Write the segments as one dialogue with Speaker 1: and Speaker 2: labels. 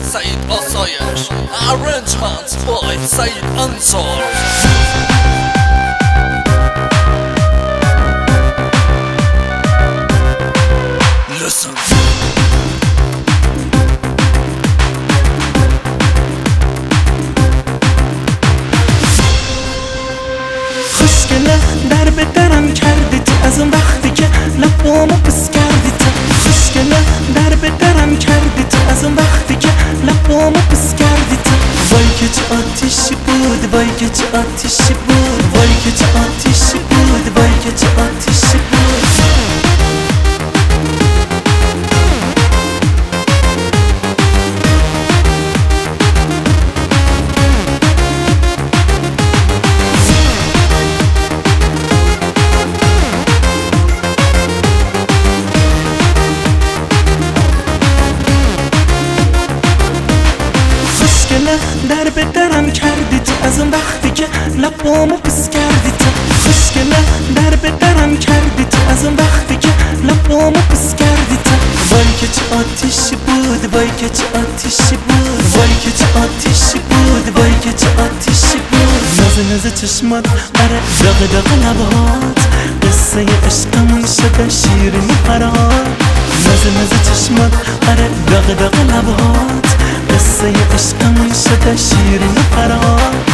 Speaker 1: سعید آسایش Arrangement by سعید انصار. Listen.
Speaker 2: خوشگله در به درم کردی تو از اون وقتی که لبامو بس کردی تو. خوشگله در به درم کردی تو از اون وقتی که لبامو بس کردی تو. وای که چه آتیشی بود، وای که چه آتیشی بود، وای که چه آتیشی بود، وای که چه آتیشی بود. در به درم کردی تو از اون وقتی که لبامو بس کردی تو. خوشگله در به درم کردی تو از اون وقتی که لبامو بس کردی تو. وای که چه آتیشی بود، وای که چه آتیشی بود، وای که چه آتیشی بود، وای که چه آتیشی بود. ناز چشمات آره داغ داغ لبهات قصه عشقمون شده شیرین فرات. ناز چشمات آره داغ داغ لبهات قصه عشقمون شده شیرین فرات.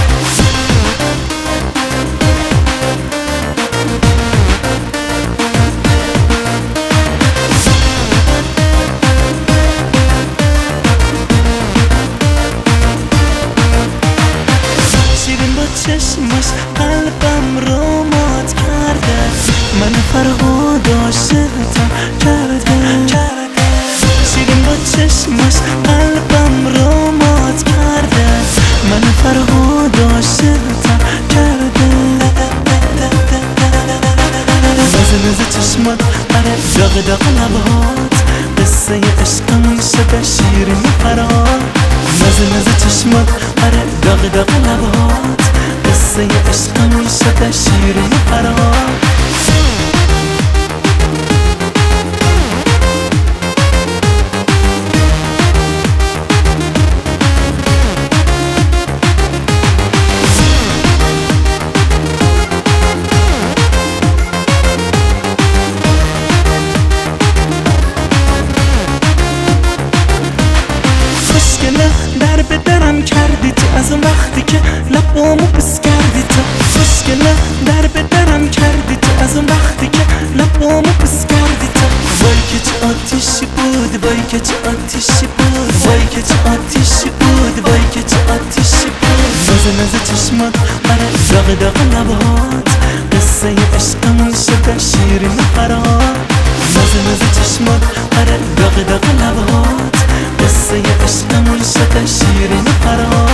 Speaker 2: شیرین با چشمش قلبم رو مات کرده، من فرهاد عاشقتم کرده. شیرین با چشمش قلبم رو مات کرده، من فرهاد عاشقتم کرده. ناز چشمات آره داغ داغ لبهات قصه عشقمون شده شیرین فرات. ناز چشمات آره داغ داغ لبهات قصه عشقمون شده شیرین فرات. در به درم کردی تو از اون وقتی که لبامو بس کردی تو. خوشگله در به درم کردی تو از اون وقتی که لبامو بس کردی تو. وای که چه آتیشی بود، وای که چه آتیشی بود، وای که چه آتیشی بود، وای که چه آتیشی بود. ناز چشمات آره داغ داغ لبهات قصه عشقمون شده شیرین فرات. ناز چشمات آره داغ داغ لبهات قصه عشقمون شده شیرین فرات.